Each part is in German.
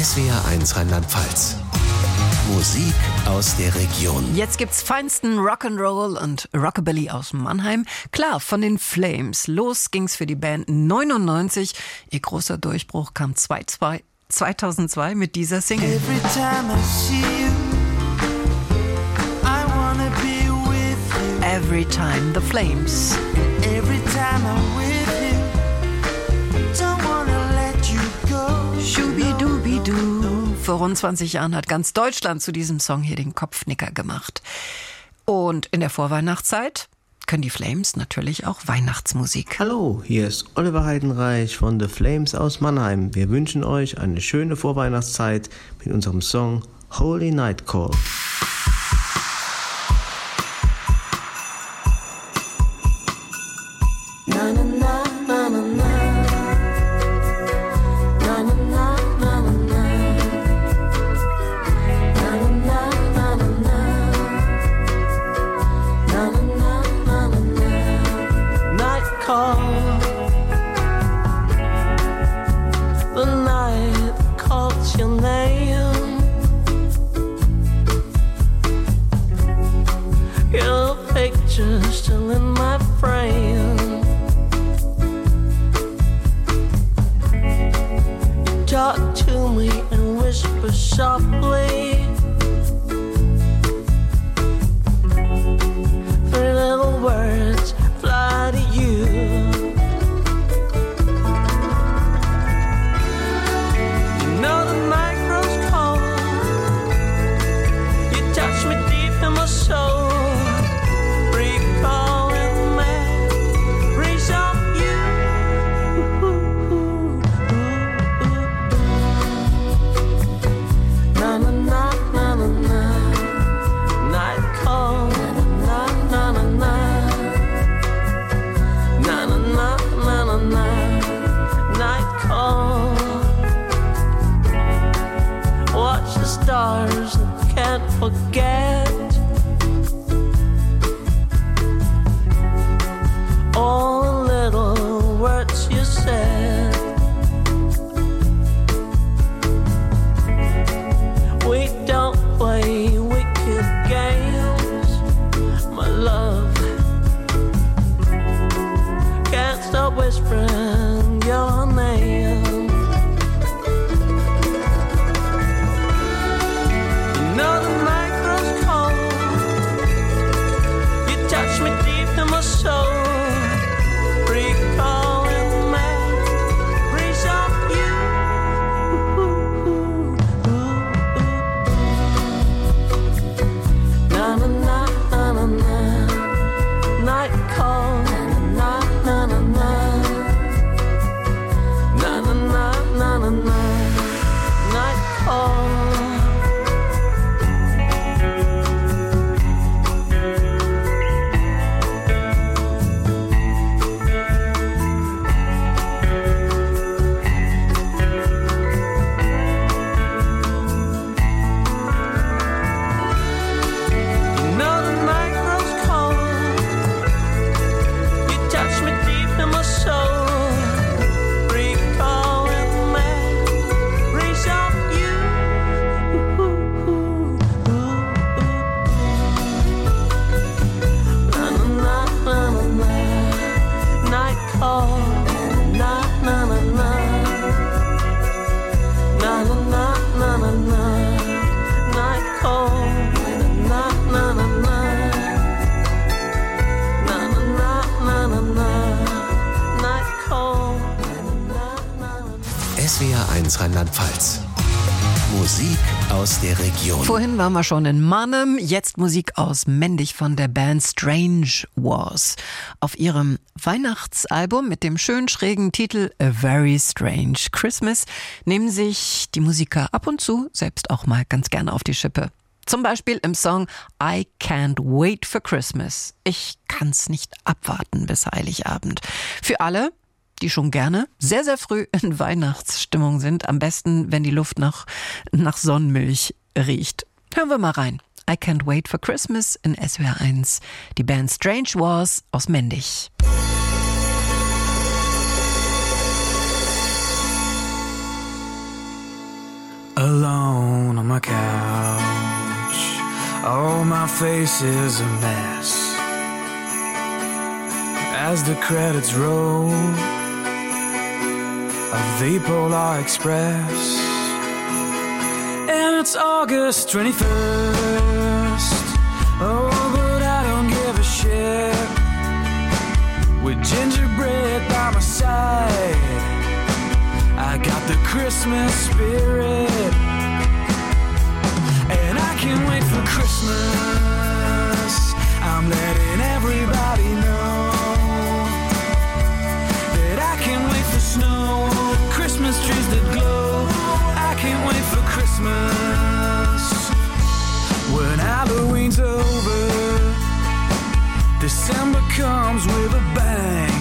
SWR1 Rheinland-Pfalz. Musik aus der Region. Jetzt gibt's feinsten Rock'n'Roll und Rockabilly aus Mannheim. Klar, von den Flames. Los ging's für die Band 99. Ihr großer Durchbruch kam 2002 mit dieser Single. Every time I see you, I wanna be with you. Every Time, The Flames. Every time I'm with you, don't wanna let you go. Schubidubidu. Vor rund 20 Jahren hat ganz Deutschland zu diesem Song hier den Kopfnicker gemacht. Und in der Vorweihnachtszeit können die Flames natürlich auch Weihnachtsmusik. Hallo, hier ist Oliver Heidenreich von The Flames aus Mannheim. Wir wünschen euch eine schöne Vorweihnachtszeit mit unserem Song Holy Night Call. The night calls your name. Your picture's still in my frame. You talk to me and whisper softly. 3 little words fly to you. Stars that can't forget all the little words you said. We don't play wicked games, my love. Can't stop whispering your name. SWR1 Rheinland-Pfalz. Musik aus der Region. Vorhin waren wir schon in Mannheim, jetzt Musik aus Mendig von der Band Strange Wars. Auf ihrem Weihnachtsalbum mit dem schön schrägen Titel A Very Strange Christmas nehmen sich die Musiker ab und zu selbst auch mal ganz gerne auf die Schippe. Zum Beispiel im Song I Can't Wait for Christmas. Ich kann's nicht abwarten bis Heiligabend. Für alle, die schon gerne sehr, sehr früh in Weihnachtsstimmung sind. Am besten, wenn die Luft nach Sonnenmilch riecht. Hören wir mal rein. I Can't Wait for Christmas in SWR1. Die Band Strange Wars aus Mendig. Alone on my couch, oh, my face is a mess. As the credits roll of the Polar Express, and it's August 21st. Oh, but I don't give a shit. With gingerbread by my side, I got the Christmas spirit, and I can't wait for Christmas. I'm letting everybody know that I can't wait for snow, Christmas trees that glow. I can't wait for Christmas. When Halloween's over, December comes with a bang,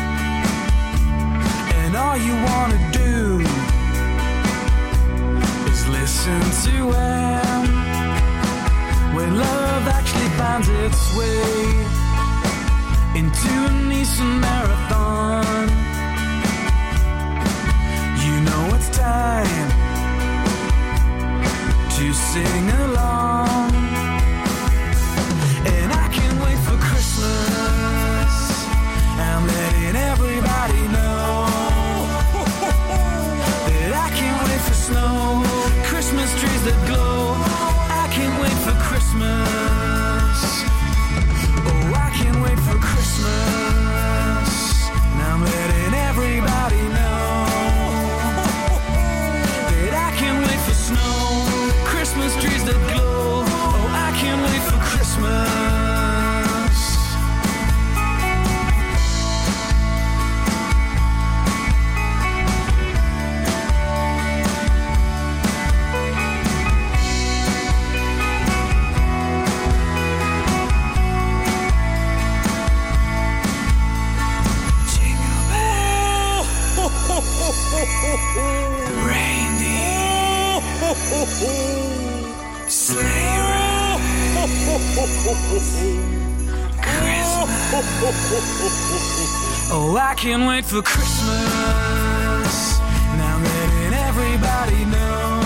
and all you wanna do is listen to Wham. When love actually finds its way into a Nissan Marathon, you know it's time to sing along. And I can't wait for Christmas. I'm letting everybody know that I can't wait for snow, Christmas trees that glow. I can't wait for Christmas. Oh, I can't wait for Christmas. Now I'm letting everybody know that I can't wait for snow, Christmas trees that glow. Oh, I can't wait for Christmas. Jingle bell, reindeer, sleigh ride, Christmas. Oh, I can't wait for Christmas. Now I'm letting everybody know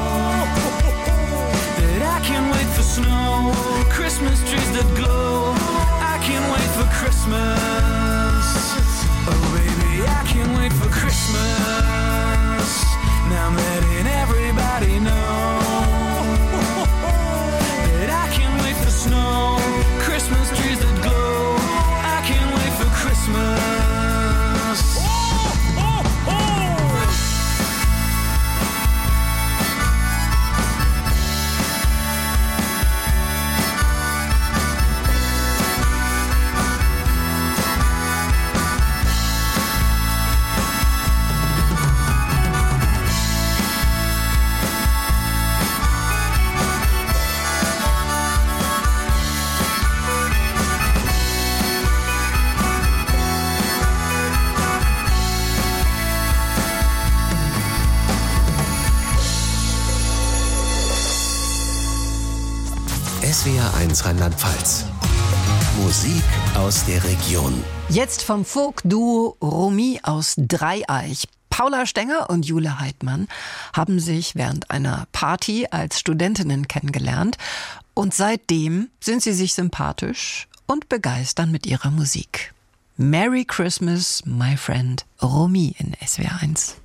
that I can't wait for snow, Christmas trees that glow. I can't wait for Christmas. Oh, baby, I can't wait for Christmas. Now I'm letting everybody know that I can't wait for snow, Christmas trees that glow. I can't wait for Christmas. SWR 1 Rheinland-Pfalz. Musik aus der Region. Jetzt vom Folk-Duo Romy aus Dreieich. Paula Stenger und Jule Heidmann haben sich während einer Party als Studentinnen kennengelernt und seitdem sind sie sich sympathisch und begeistern mit ihrer Musik. Merry Christmas, my friend, Romy in SWR 1.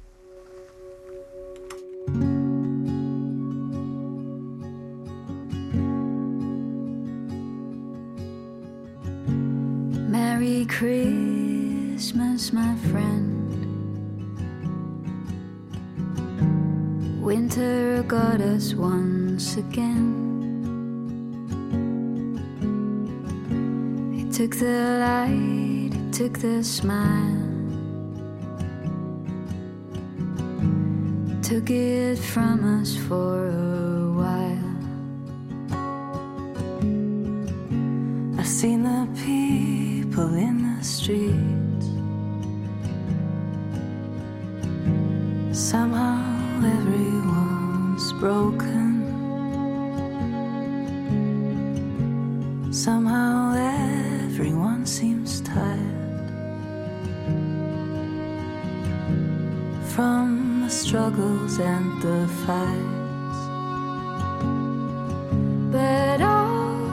Merry Christmas, my friend. Winter got us once again. It took the light, it took the smile, took it from us for a while. I've seen the people in the streets. Somehow everyone's broken. Somehow everyone seems tired. From the struggles and the fights. But all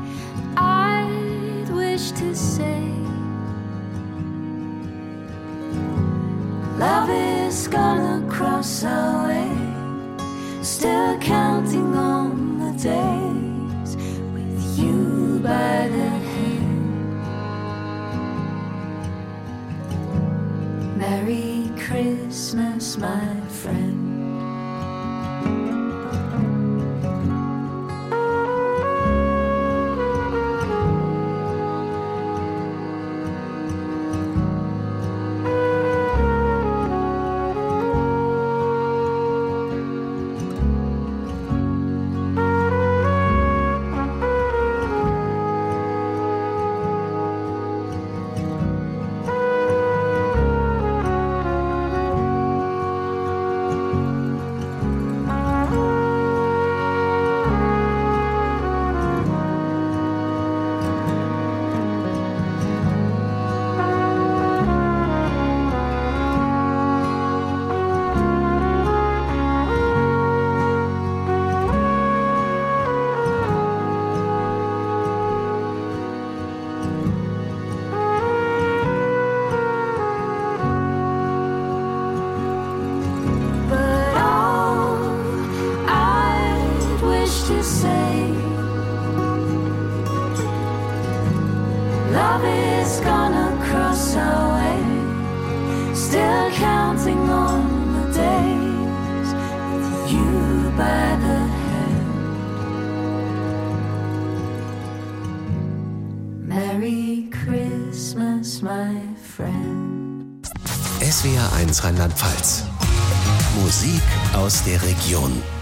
I'd wish to say, love is gonna cross our way, still counting on the days with you by the hand. Merry Christmas, my friend. Love is gonna cross our way, still counting on the days with you by the hand. Merry Christmas, my friend. SWR 1 Rheinland-Pfalz. Musik aus der Region.